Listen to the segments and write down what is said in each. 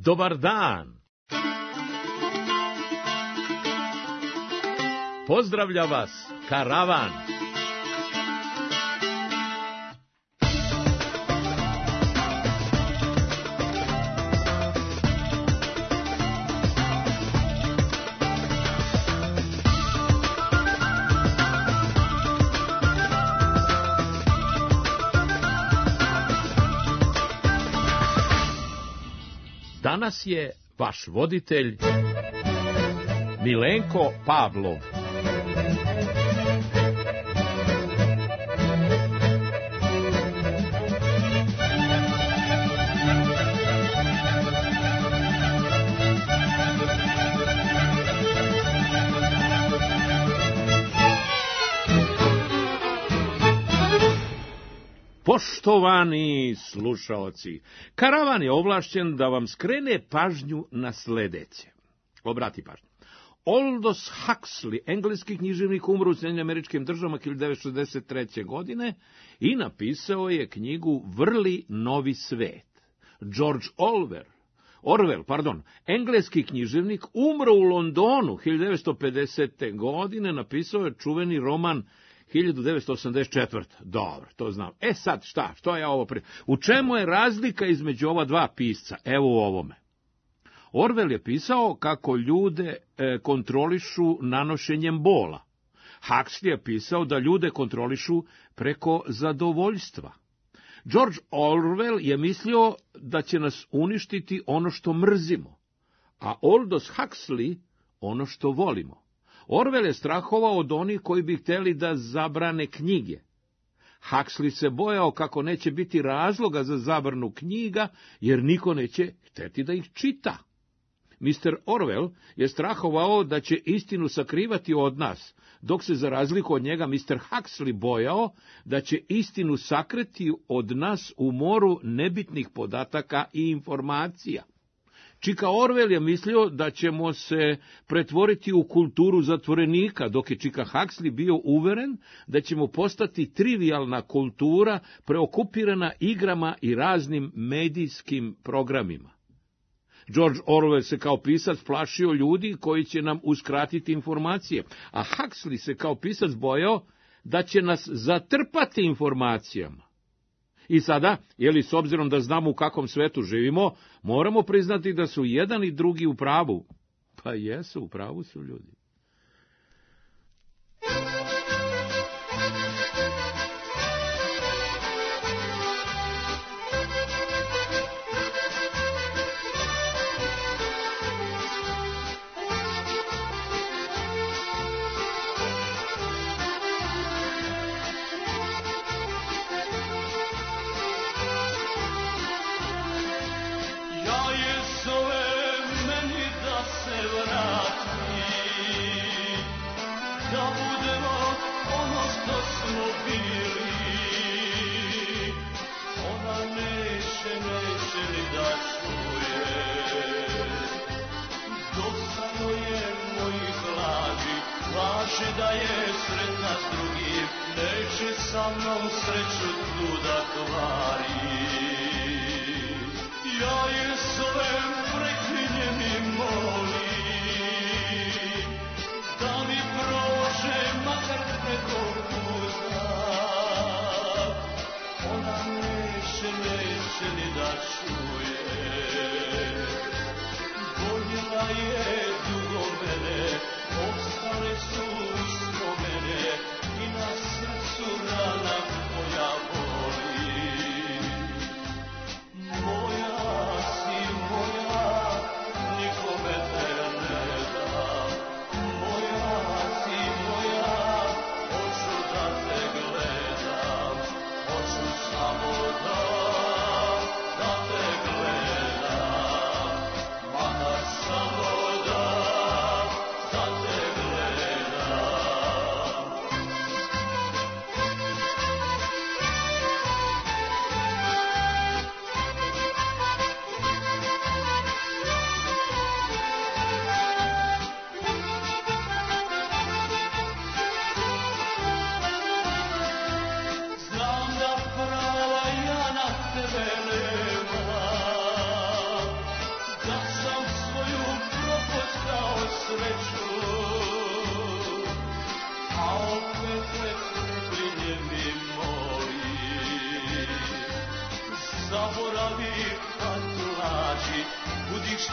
Dobar dan! Pozdravlja vas karavan! Danas je vaš voditelj Milenko Pavlov. Poštovani slušaoci, karavan je ovlašćen da vam skrene pažnju na sledeće. Obrati pažnju. Aldous Huxley, engleski književnik, umro u Sjedinjenim Američkim Državama 1963. godine i napisao je knjigu Vrli novi svet. George Orwell, engleski književnik, umro u Londonu 1950. godine, napisao je čuveni roman 1984. Dobro, to znam. Sad, što je ovo? U čemu je razlika između ova dva pisca? Evo u ovome. Orwell je pisao kako ljude kontrolišu nanošenjem bola. Huxley je pisao da ljude kontrolišu preko zadovoljstva. George Orwell je mislio da će nas uništiti ono što mrzimo, a Aldous Huxley ono što volimo. Orwell je strahovao od onih koji bi hteli da zabrane knjige. Huxley se bojao kako neće biti razloga za zabranu knjiga, jer niko neće hteti da ih čita. Mr. Orwell je strahovao da će istinu sakrivati od nas, dok se za razliku od njega Mr. Huxley bojao da će istinu sakriti od nas u moru nebitnih podataka i informacija. Čika Orwell je mislio da ćemo se pretvoriti u kulturu zatvorenika, dok je Čika Huxley bio uveren da ćemo postati trivijalna kultura preokupirana igrama i raznim medijskim programima. George Orwell se kao pisac plašio ljudi koji će nam uskratiti informacije, a Huxley se kao pisac bojao da će nas zatrpati informacijama. I sada, s obzirom da znamo u kakvom svetu živimo, moramo priznati da su jedan i drugi u pravu. Pa jesu, u pravu su ljudi. Da je sretna s drugim, neće sa mnom sreću tu da kvari. Ja je zovem, preklinjem i molim, da mi prođe makar preko puta. Ona neće ni da čuje, voljela je dugo mene, ostale su spomene i na srcu rana koja boli. Moja si, moja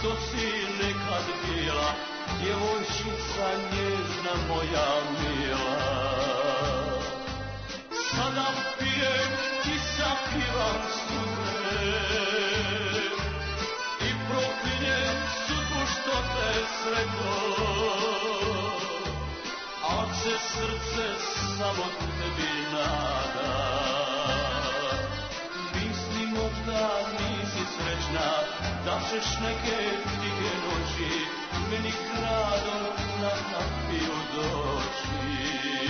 što si nekad bila, djevojčica nježna moja mila. Sada pijem i sapivam suze i proklinjem sudbu što te sretno, al se srce samo tebi nada. Misli možda nisi srećna, da ćeš neke tihe noći meni gradom na kapiju doći.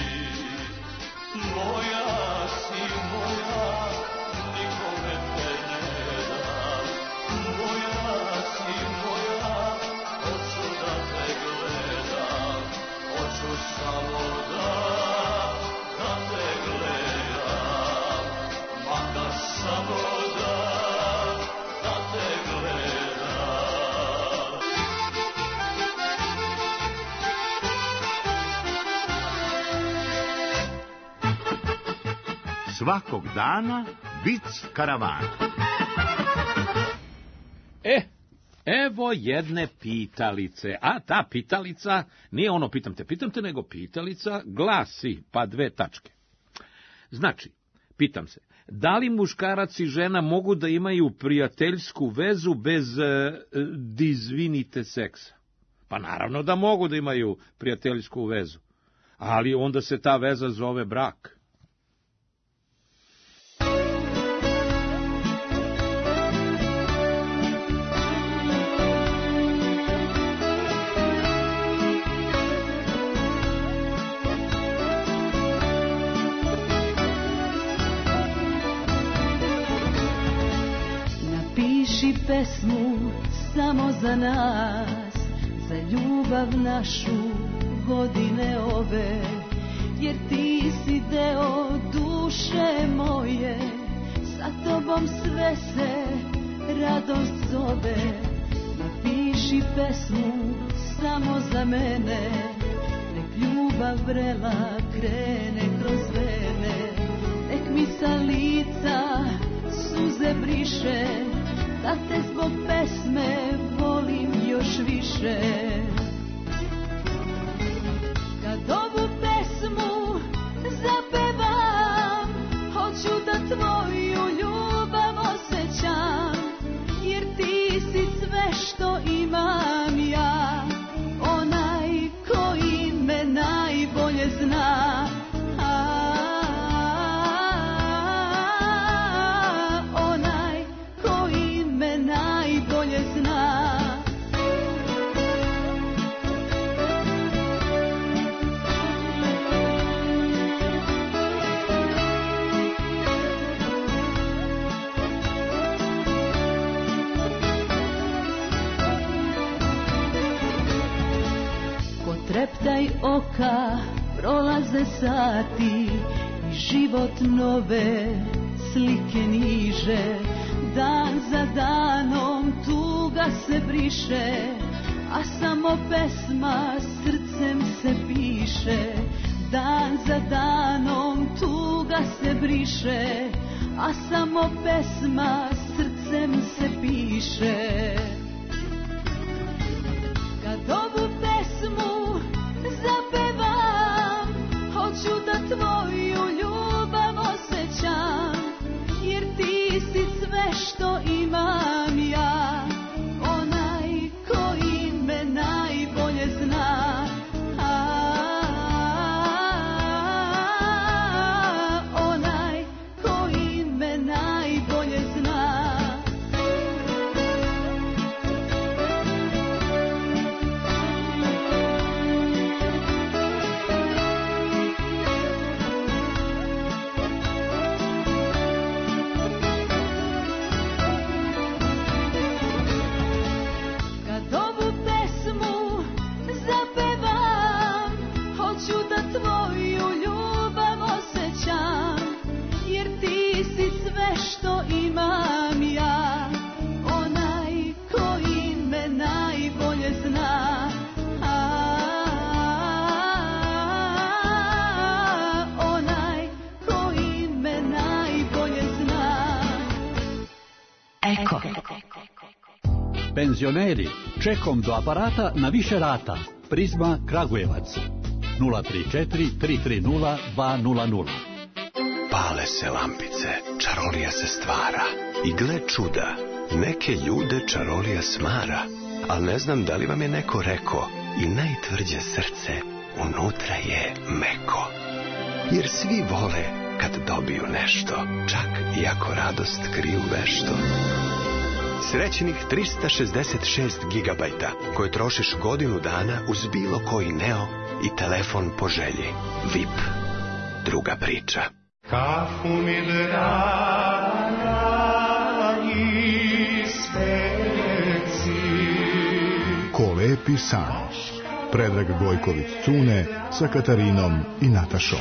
Moja si moja, nikome te ne dam. Moja si moja, hoću da te gledam. Hoću samo da te gledam. Makar samo da te gledam. Svakog dana vic karavana. Evo jedne pitalice, a ta pitalica, nije ono pitam te, nego pitalica glasi, pa 2 tačke. Znači, pitam se, da li muškarac i žena mogu da imaju prijateljsku vezu bez dizvinite seksa? Pa naravno da mogu da imaju prijateljsku vezu, ali onda se ta veza zove brak. Napiši pesmu samo za nas, za ljubav našu godine ove, jer ti si deo duše moje, sa tobom sve se radost zove. Napiši pesmu samo za mene, nek ljubav vrela krene kroz vene, nek mi sa lica suze briše, da te zbog pesme volim još više. Kad ovu pesmu zapevam, hoću da tvoju ljubav osjećam, jer ti si sve što imam ja, onaj koji me najbolje zna. Treptaj oka, prolaze sati i život nove slike niže. Dan za danom tuga se briše, a samo pesma srcem se piše. Dan za danom tuga se briše, a samo pesma srcem se piše. Kad ovu pesmu zapevam, hoću da tvoju ljubav osjećam, jer ti si sve što imam ja, onaj koji me najbolje zna. Onaj koji me najbolje zna. Penzioneri, čekom do aparata na više rata. Prizma Kragujevac. 034 330 200. Pale se lampice, čarolija se stvara. I gle čuda, neke ljude čarolija smara. Al ne znam da li vam je neko rekao, i najtvrđe srce unutra je meko. Jer svi vole kad dobiju nešto, čak i ako radost kriju vešto. Srećnih 366 gigabajta koje trošiš godinu dana uz bilo koji Neo i telefon po želji. VIP. Druga priča. Kafu mi draga ispeci. Ko lepi san. Predrag Gojković-Cune sa Katarinom i Natašom.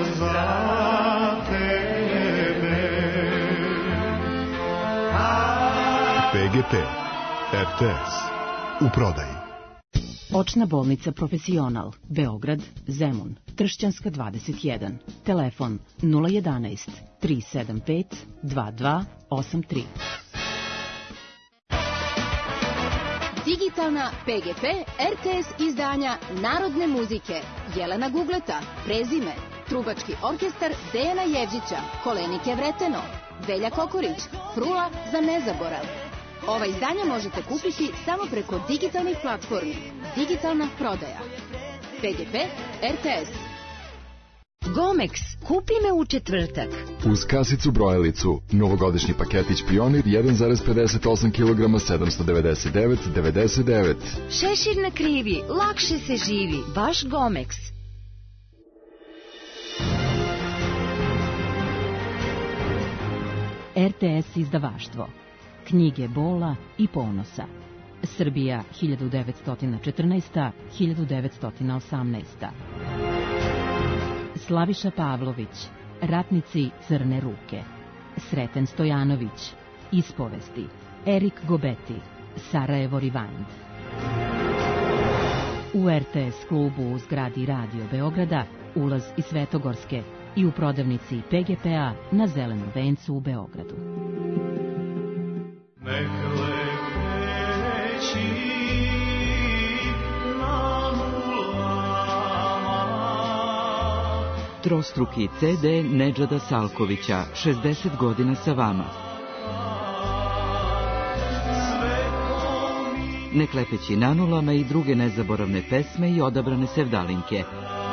PGP, RTS, u prodaji. Očna bolnica Profesional, Beograd, Zemun, Tršćanska 21, telefon 011 375 2283. Digitalna PGP RTS izdanja narodne muzike Jelena Gugleta, Prezime, Trubački orkestar Dejana Jevđića, Kolenike Vreteno, Velja Kokorić, Frula za nezaborav. Ova izdanja možete kupiti samo preko digitalnih platformi. Digitalna prodaja. PGP RTS. Gomex, kupi me u četvrtak. Uz kasicu brojalicu, novogodišnji paketić Pionir 1,58 kg 799,99. Šešir na krivi, lakše se živi, baš Gomex. RTS izdavaštvo. Knjige bola i ponosa. Srbija 1914-1918. Slaviša Pavlović, Ratnici Crne ruke. Sreten Stojanović, Ispovesti. Erik Gobeti, Sarajevo Rewind. U RTS klubu u zgradi Radio Beograda, ulaz iz Svetogorske i u prodavnici PGP-a na Zelenom vencu u Beogradu. Trostruki CD Nedžada Salkovića, 60 godina sa vama. Ne klepeći nanulama i druge nezaboravne pesme i odabrane sevdalinke.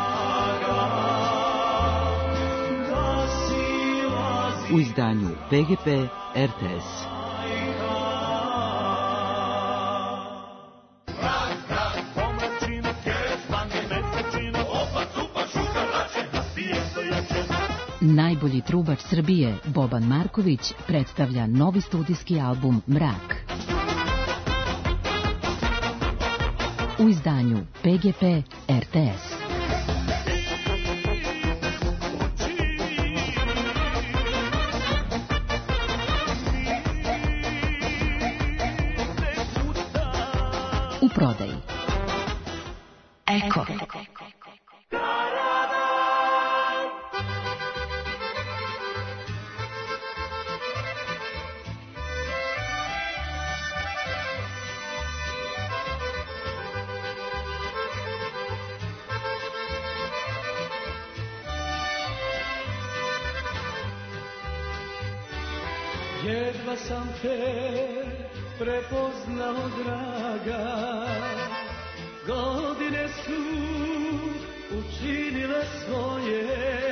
U izdanju PGP RTS. Najbolji trubač Srbije, Boban Marković, predstavlja novi studijski album Mrak. U izdanju PGP RTS. U prodaji. Eko. Jedva sam te prepoznao, draga, godine su učinile svoje,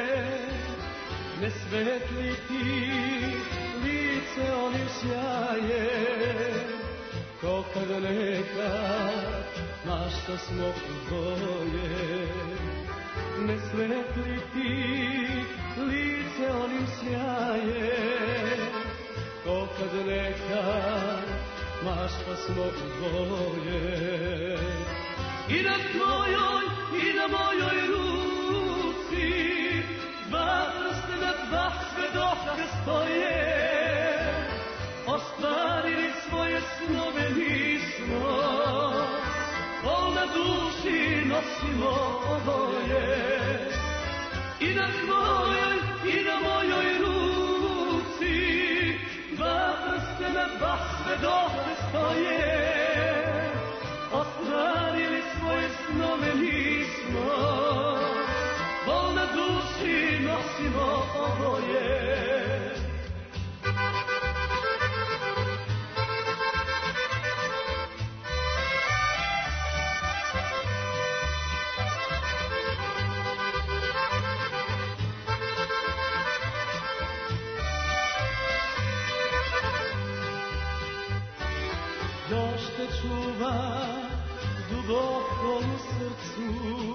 ne svetli ti lice onim sjajem, ko kad nekad mašta smo dvoje, ne svetli ti lice onim sjajem, ko kad nekad mašta smo dvoje. I na tvojoj i na mojoj ruci dva prstena, dva svedoka stoje. Ostvarili svoje snove nismo, bol na duši nosimo oboje. I na tvojoj i na mojoj ruci dva prstena, dva svedoka stoje. snove nismo, bol na duši nosimo oboje. Još te čuva duboko u srcu,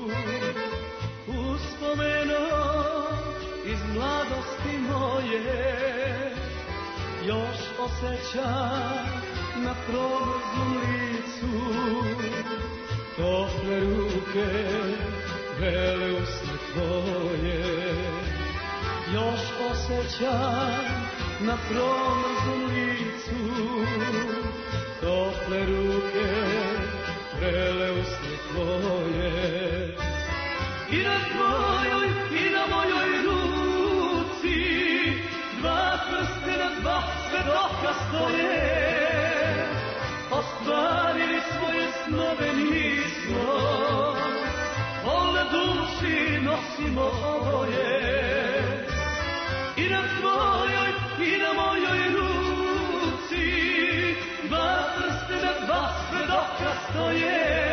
uspomeno iz mladosti moje. Još osjećam na promrzlom licu tople ruke, bele usne tvoje. Još osjećam na promrzlom licu tople ruke, vrele usne tvoje. I na tvojoj, i na mojoj ruci, dva prstena, dva svedoka stoje. Ostvarili svoje snove nismo, bol na duši nosimo oboje. I na tvojoj, i na mojoj ruci, dva prstena, dva svedoka stoje.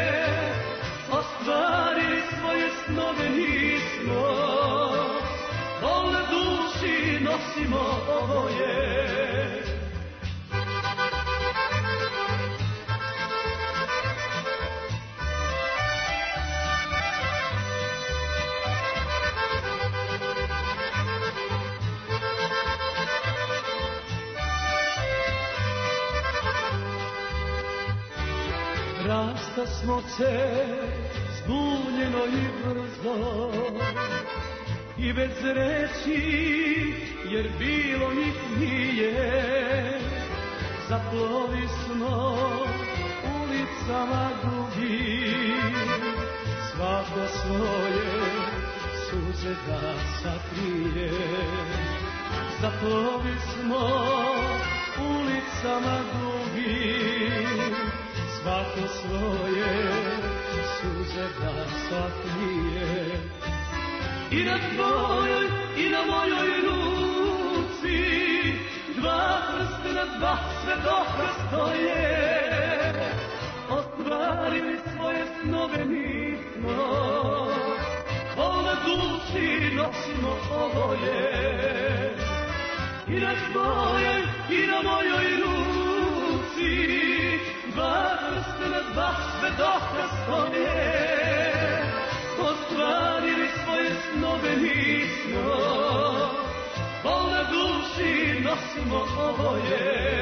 Ostvarili svoje snove nismo, bol na duši nosimo oboje. Rasta smo se zbunjeno i brzo i bez reći, jer bilo njih nije. Zaplovi smo ulicama dugim, svako svoje suze da sakrije. Zaplovi smo ulicama dugim, svako svoje suze da sakrije. I na tvojoj, i na mojoj ruci, dva prstena, dva svedoka stoje. Ostvarili svoje snove nismo, bol na duši nosimo oboje. I na tvojoj, i na mojoj ruci, dva prstena, dva svedoka stoje. Ostvarili svoje snove nismo, bol na duši nosimo oboje.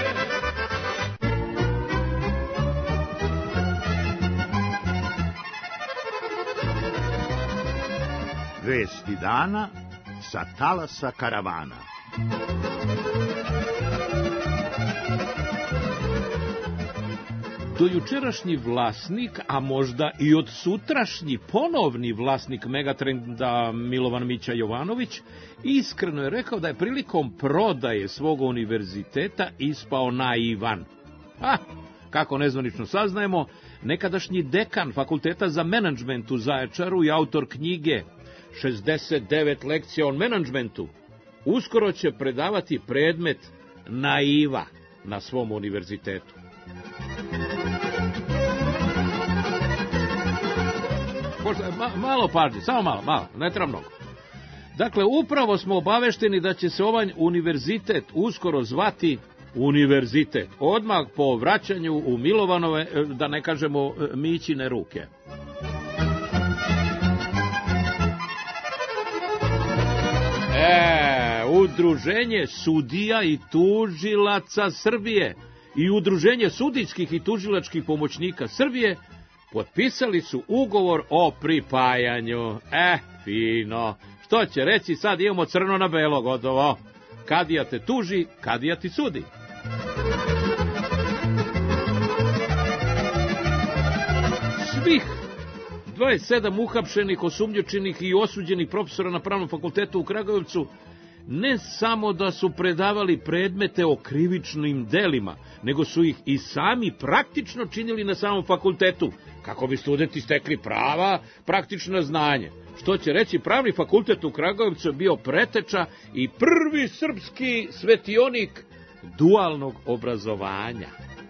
Vesti dana sa talasa karavana. Dojučerašnji vlasnik, a možda i od sutrašnji ponovni vlasnik Megatrenda Milovan Mića Jovanović, iskreno je rekao da je prilikom prodaje svog univerziteta ispao naivan. Kako nezvanično saznajemo, nekadašnji dekan Fakulteta za menadžment u Zaječaru i autor knjige 69 lekcija o menadžmentu uskoro će predavati predmet naiva na svom univerzitetu. Malo pažnje, samo malo, ne treba mnogo. Dakle, upravo smo obavešteni da će se ovaj univerzitet uskoro zvati univerzitet, odmah po vraćanju u Milovanove, da ne kažemo Mićine ruke. Udruženje sudija i tužilaca Srbije i Udruženje sudijskih i tužilačkih pomoćnika Srbije potpisali su ugovor o pripajanju. Fino. Što će reći, sad imamo crno na belo, gotovo. Kadija te tuži, kadija ti sudi. Svih 27 uhapšenih, osumnjičenih i osuđenih profesora na Pravnom fakultetu u Kragujevcu ne samo da su predavali predmete o krivičnim delima, nego su ih i sami praktično činili na samom fakultetu, kako bi studenti stekli prava, praktično znanje. Što će reći, pravni fakultet u Kragujevcu bio preteča i prvi srpski svetionik dualnog obrazovanja.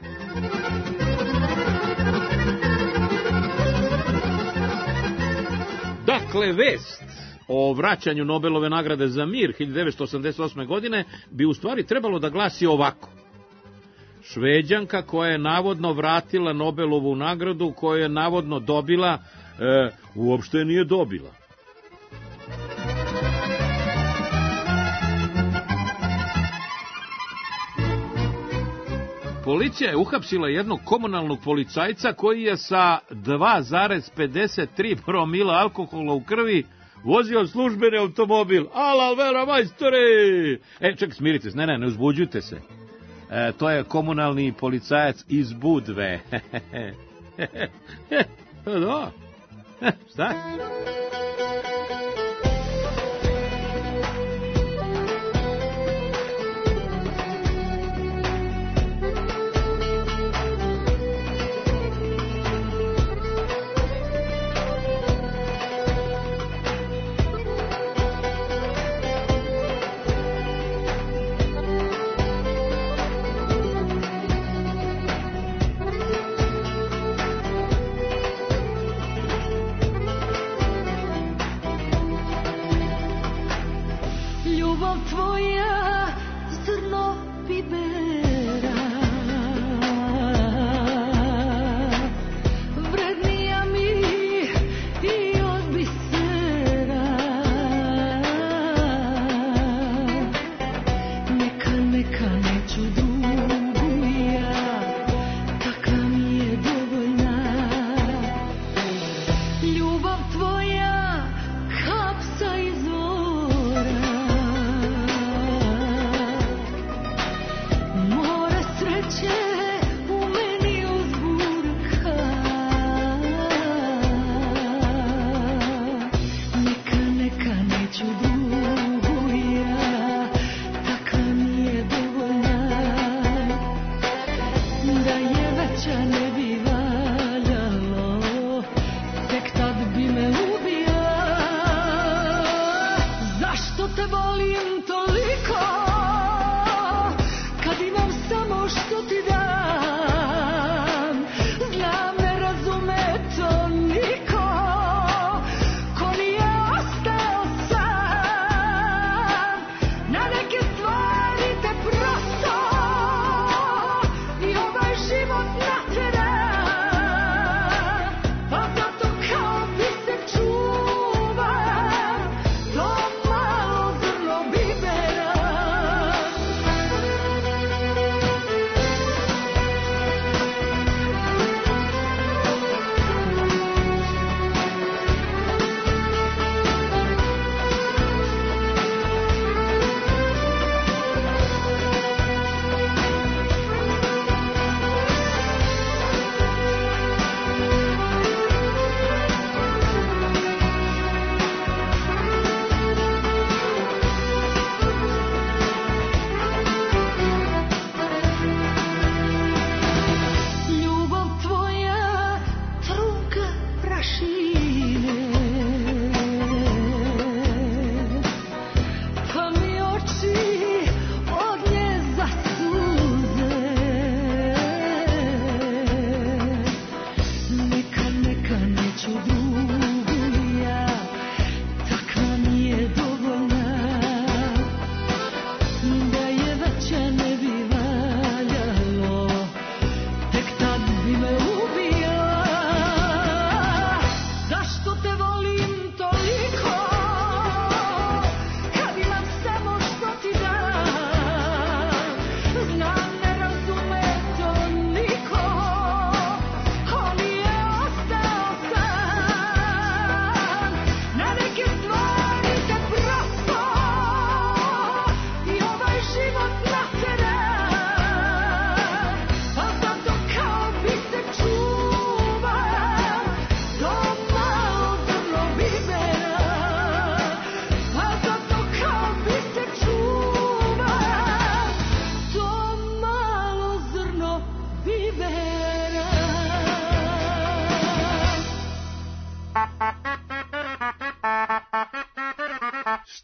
Dakle, vest o vraćanju Nobelove nagrade za mir 1988. godine bi u stvari trebalo da glasi ovako. Šveđanka koja je navodno vratila Nobelovu nagradu, koju je navodno dobila, uopšte nije dobila. Policija je uhapsila jednog komunalnog policajca koji je sa 2,53 promila alkohola u krvi vozio službeni automobil. Alal vera majstore! Ček, smirite se, ne uzbuđujte se. To je komunalni policajac iz Budve. Da. Šta?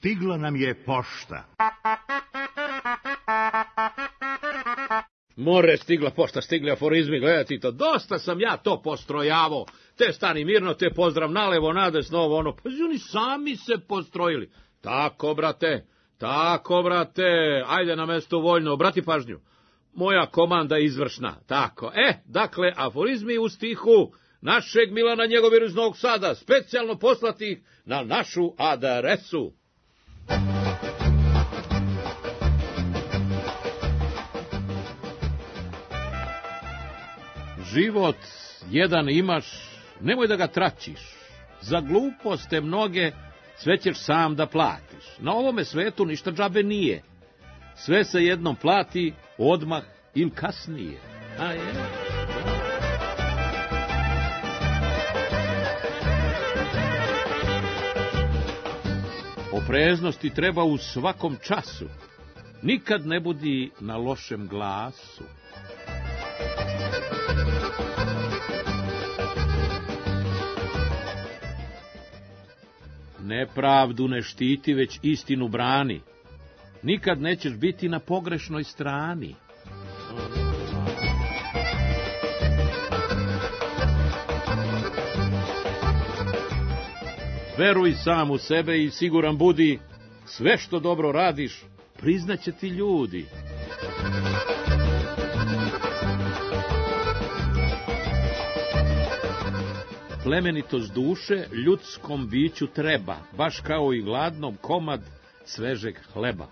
Stigla nam je pošta. More, stigla pošta, stigli aforizmi, gledati to. Dosta sam ja to postrojavao. Te stani mirno, te pozdrav nalevo, nadesno, ovo ono. Pa oni sami se postrojili. Tako, brate, ajde na mesto voljno, obrati pažnju. Moja komanda je izvršna, tako. Dakle, aforizmi u stihu našeg Milana Njegoviru iz Novog Sada, specijalno poslati na našu adresu. Život jedan imaš, nemoj da ga tračiš. Za gluposte mnoge sve ćeš sam da platiš. Na ovome svetu ništa džabe nije. Sve se jednom plati, odmah ili kasnije. A je? Opreznosti treba u svakom času. Nikad ne budi na lošem glasu. Nepravdu ne štiti, već istinu brani. Nikad nećeš biti na pogrešnoj strani. Veruj sam u sebe i siguran budi, sve što dobro radiš, priznaće ti ljudi. Plemenitost duše ljudskom biću treba, baš kao i gladnom komad svežeg hleba.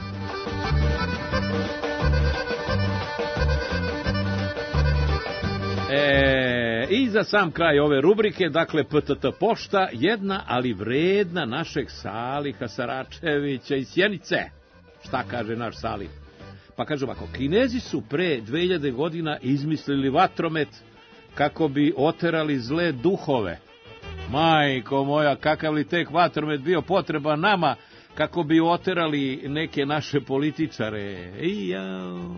I za sam kraj ove rubrike, dakle, PTT pošta, jedna, ali vredna našeg Saliha Saračevića iz Sjenice. Šta kaže naš Salih? Pa kaže ovako, Kinezi su pre 2000 godina izmislili vatromet kako bi oterali zle duhove. Majko moja, kakav li tek vatromet bio potreban nama kako bi oterali neke naše političare. Jao.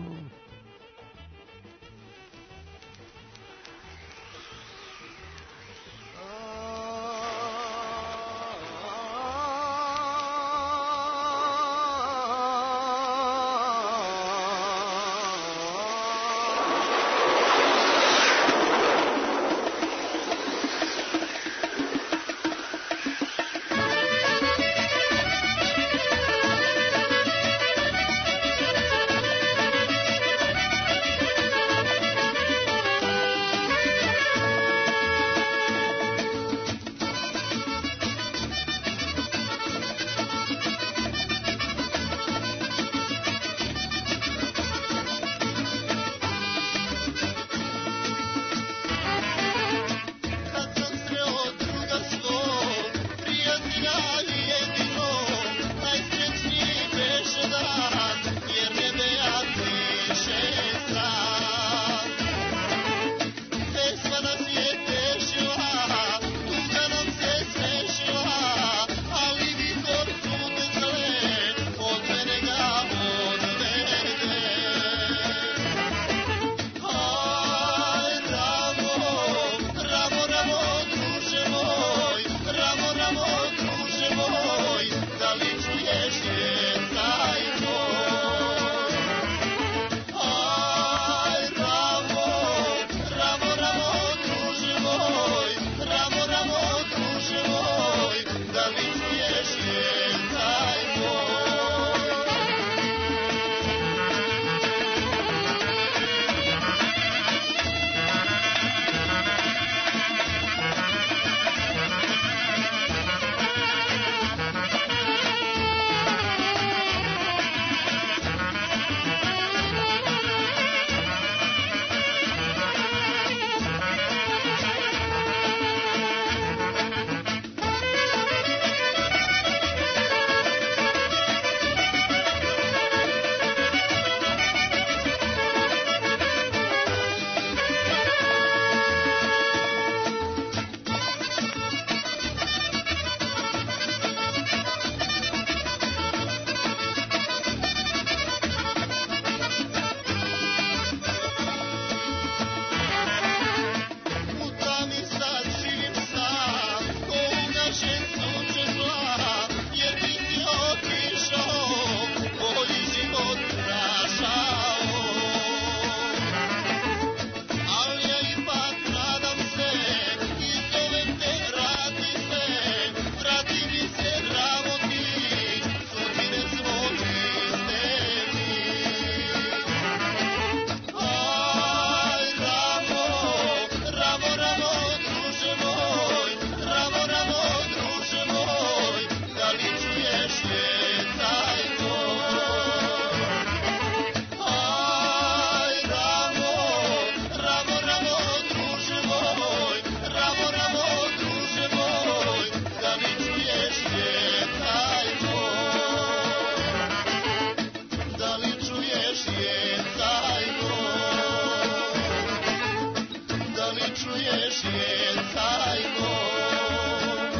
li čuješ je taj gol?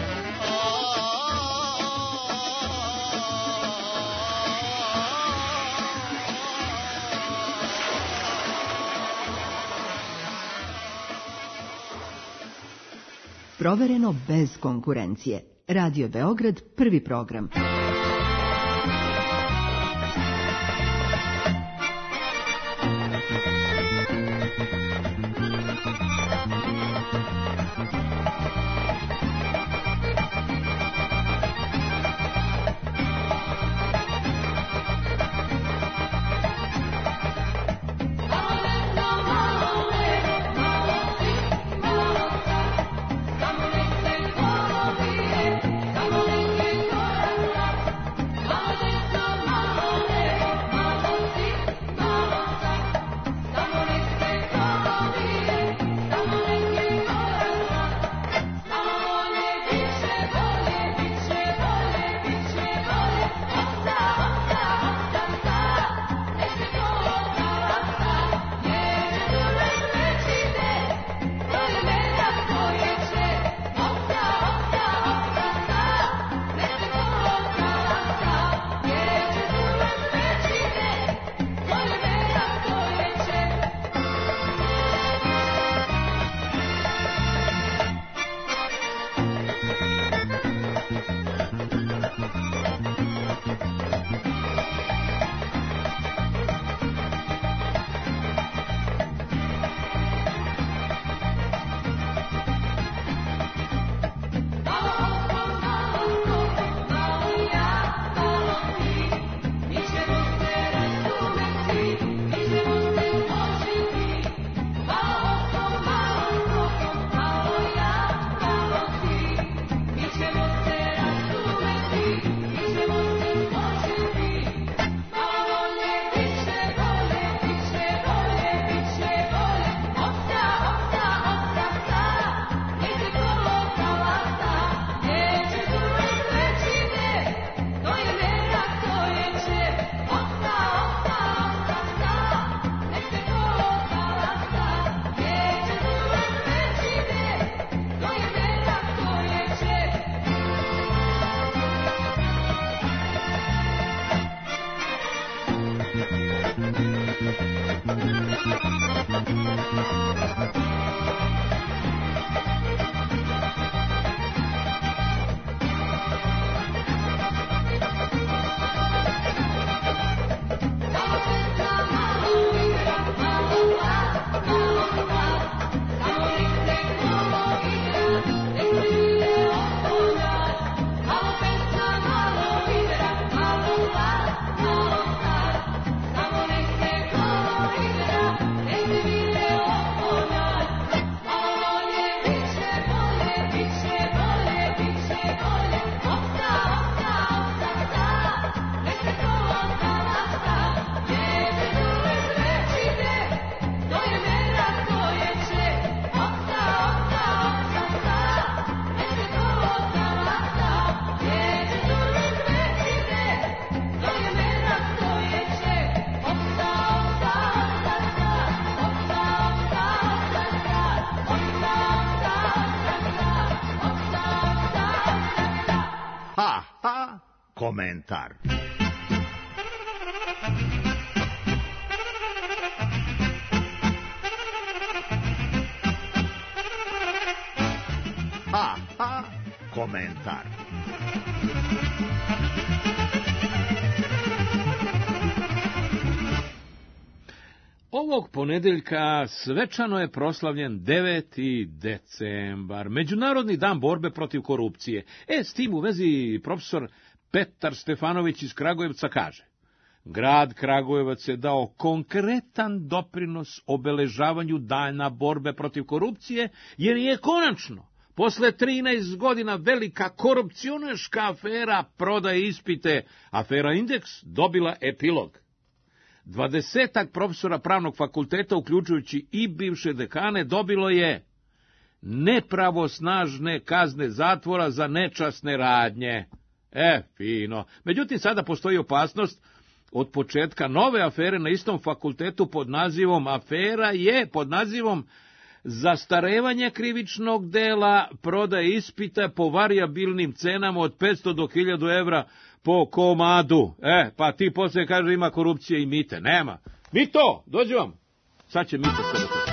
Provereno bez konkurencije. Radio Beograd, prvi program. Komentar. Komentar. Ovog ponedeljka svečano je proslavljen 9. decembar, Međunarodni dan borbe protiv korupcije. S tim u vezi profesor Petar Stefanović iz Kragujevca kaže: grad Kragujevac je dao konkretan doprinos obeležavanju dana borbe protiv korupcije, jer je konačno, posle 13 godina velika korupcionaška afera prodaje ispite, afera Indeks, dobila epilog. 20 profesora pravnog fakulteta, uključujući i bivše dekane, dobilo je nepravosnažne kazne zatvora za nečasne radnje. Fino. Međutim, sada postoji opasnost od početka nove afere na istom fakultetu pod nazivom zastarevanje krivičnog dela, prodaje ispita po varijabilnim cenama od 500 do 1000 evra po komadu. Pa ti poslije kaže ima korupcije i mite. Nema. Mito, dođi vam. Sad će Mito sve da to.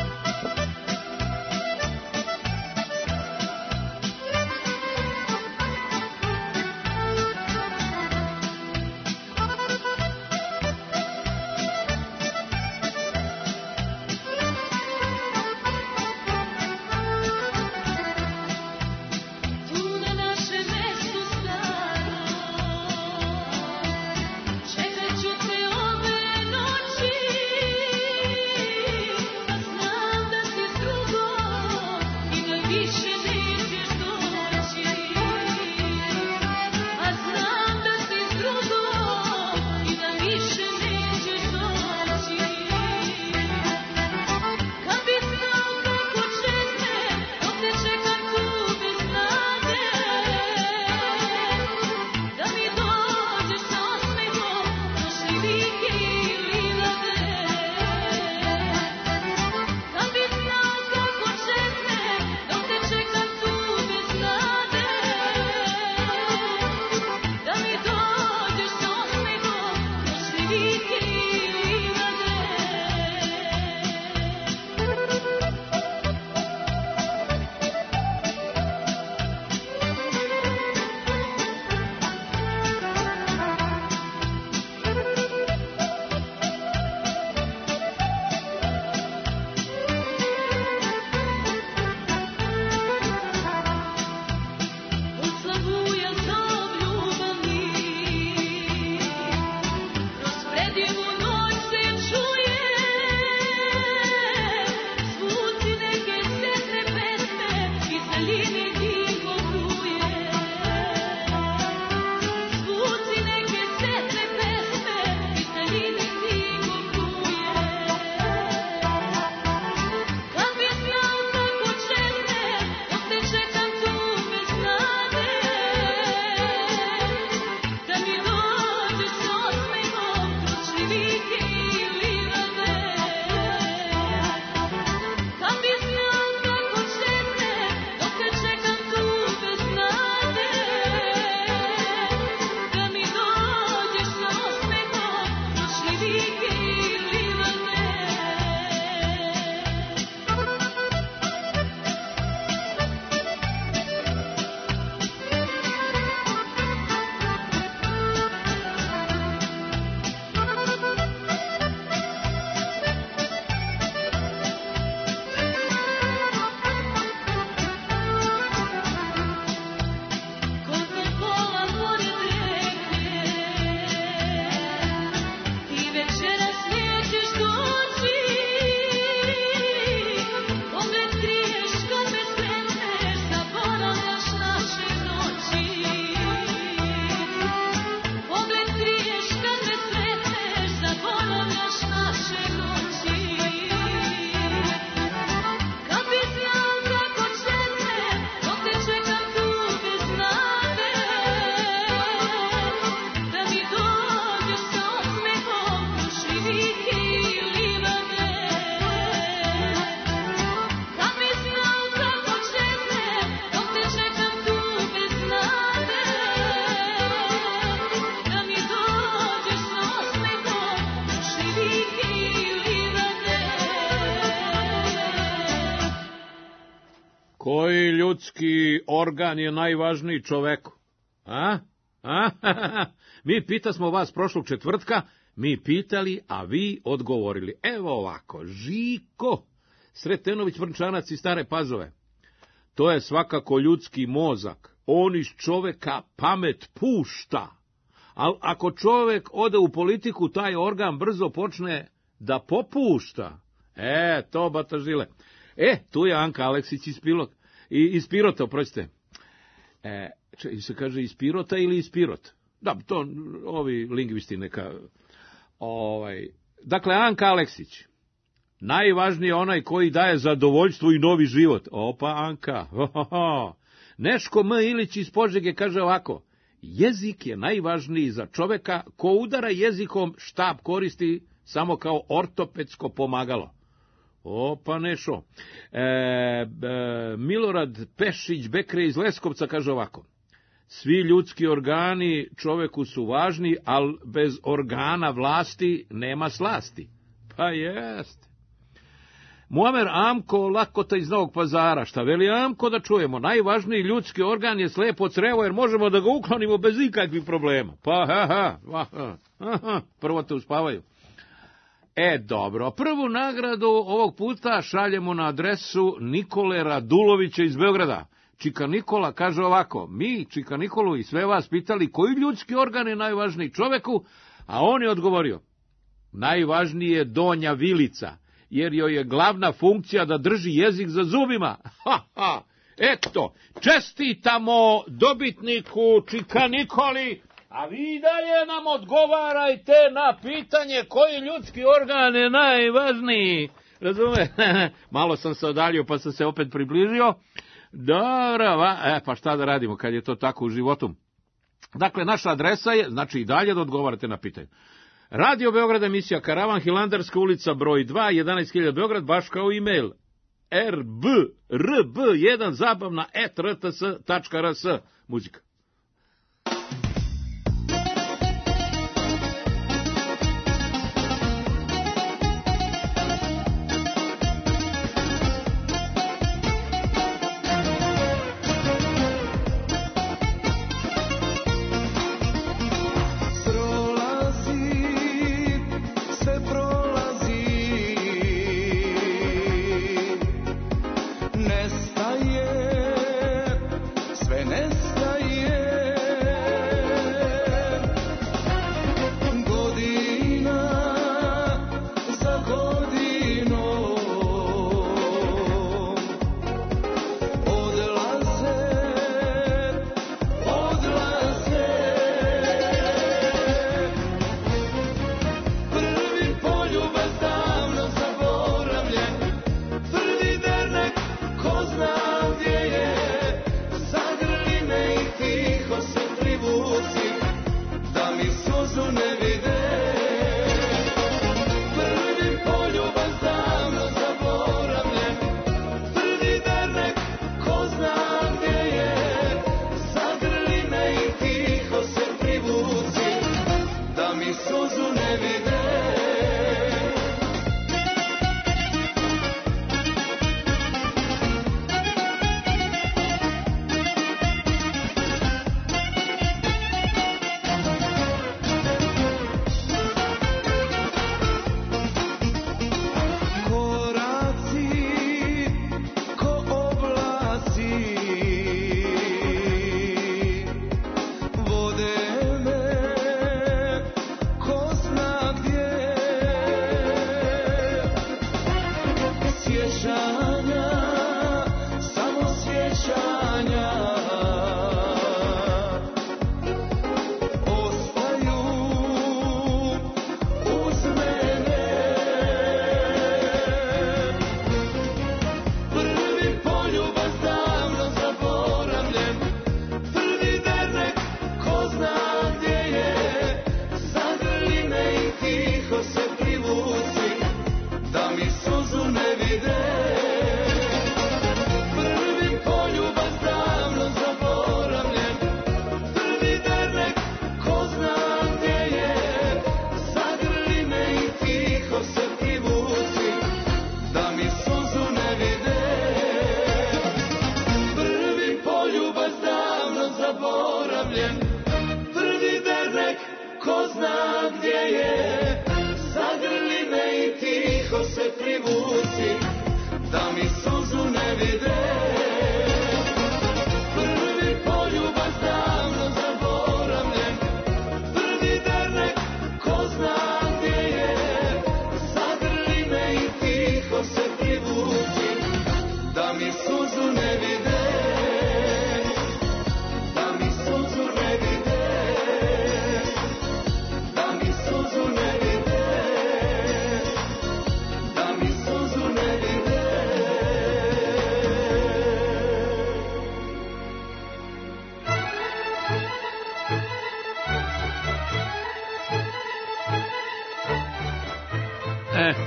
Koji ljudski organ je najvažniji čoveku? Mi pitasmo vas prošlog četvrtka, mi pitali, a vi odgovorili. Evo ovako, Žiko Sretenović Vrnčanac iz Stare Pazove. To je svakako ljudski mozak. On iz čoveka pamet pušta. Ali ako čovek ode u politiku, taj organ brzo počne da popušta. To batažile. Tu je Anka Aleksić iz Pirota, oprostite. Se kaže iz Pirota ili iz Pirot? Da, to ovi lingvisti neka... Dakle, Anka Aleksić. Najvažniji je onaj koji daje zadovoljstvo i novi život. Opa, Anka. Neško M. Ilić iz Požege kaže ovako. Jezik je najvažniji za čoveka, ko udara jezikom štab koristi samo kao ortopedsko pomagalo. Opa, Nešo. Milorad Pešić Bekre iz Leskovca kaže ovako. Svi ljudski organi čoveku su važni, ali bez organa vlasti nema slasti. Pa jeste. Muamer Amko Lakota iz Novog Pazara. Šta veli Amko da čujemo? Najvažniji ljudski organ je slepo crevo, jer možemo da ga uklonimo bez ikakvih problema. Pa prvo te uspavaju. Dobro, prvu nagradu ovog puta šaljemo na adresu Nikole Radulovića iz Beograda. Čika Nikola kaže ovako, mi, Čika Nikolu i sve vas pitali koji ljudski organ je najvažniji čoveku, a on je odgovorio, najvažniji je donja vilica, jer joj je glavna funkcija da drži jezik za zubima. Eto, čestitamo dobitniku Čika Nikoli, a vi dalje nam odgovarajte na pitanje koji ljudski organ je najvažniji. Razume? Malo sam se odaljio pa sam se opet približio. Dobro, pa šta da radimo kad je to tako u životu? Dakle, naša adresa je, znači i dalje da odgovarate na pitanje. Radio Beograd, emisija Karavan, Hilandarska ulica, broj 2, 11.000 Beograd, baš kao e-mail. rb1zabavna@rts.rs. Muzika. Ko zna gdje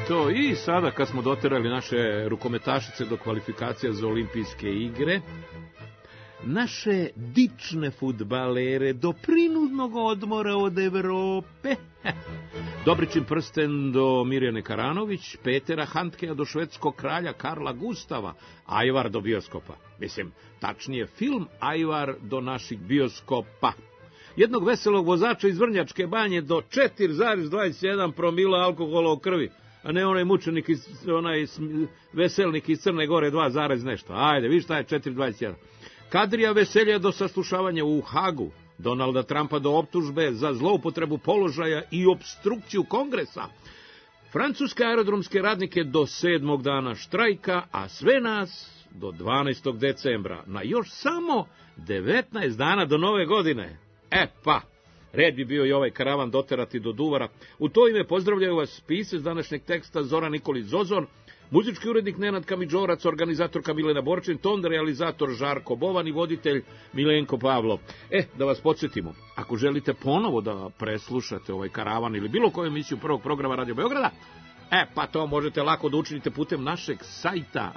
Eto, i sada kad smo doterali naše rukometašice do kvalifikacija za olimpijske igre, naše dične fudbalere do prinudnog odmora od Evrope, Dobričin prsten do Mirjane Karanović, Petera Handkea do švedskog kralja Karla Gustava, Ajvar do bioskopa. Mislim, tačnije film Ajvar do naših bioskopa. Jednog veselog vozača iz Vrnjačke banje do 4,21 promila alkohola u krvi, a ne onaj mučenik, onaj veselnik iz Crne Gore 2, nešto. Ajde, vi šta je 4,21. Kadrija Veselja do saslušavanja u Hagu, Donalda Trumpa do optužbe za zloupotrebu položaja i opstrukciju kongresa, francuske aerodromske radnike do 7. dana štrajka, a sve nas do 12. decembra, na još samo 19 dana do nove godine. Red bi bio i ovaj karavan doterati do Duvara. U to ime pozdravljaju vas pisac današnjeg teksta Zoran Nikolić Zozor, muzički urednik Nenad Kamidžorac, organizatorka Milena Borčin, ton realizator Žarko Bovan i voditelj Milenko Pavlov. Da vas podsjetimo, ako želite ponovo da preslušate ovaj karavan ili bilo koju emisiju prvog programa Radio Beograda, to možete lako da učinite putem našeg sajta,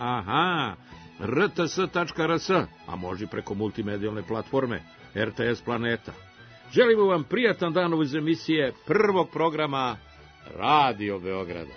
rts.rs, a može preko multimedijalne platforme RTS Planeta. Želimo vam prijatan dan iz emisije prvog programa Radio Beograda.